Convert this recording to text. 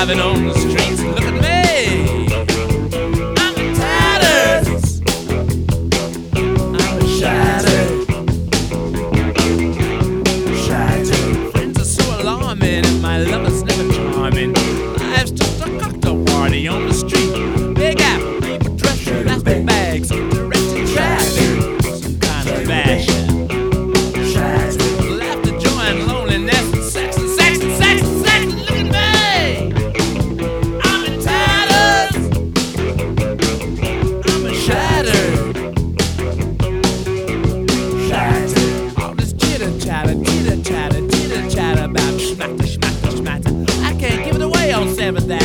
driving on the streets. Look at me, I'm in tatters, I'm shattered, shattered. Friends are so alarming and my lover's never charming. Life's just a cocktail party on the street. Big apple, people dressed in plastic bags, directing traffic, some kind of fashion. Laughter, joy, and loneliness, and sex, and sex, and sex, and sex. Look at me, I'm in tatters, I'm shattered, shattered. All this chitter chatter, chitter chatter, chitter chatter about schmatter, schmatter, schmatter. I can't give it away on 7th Avenue.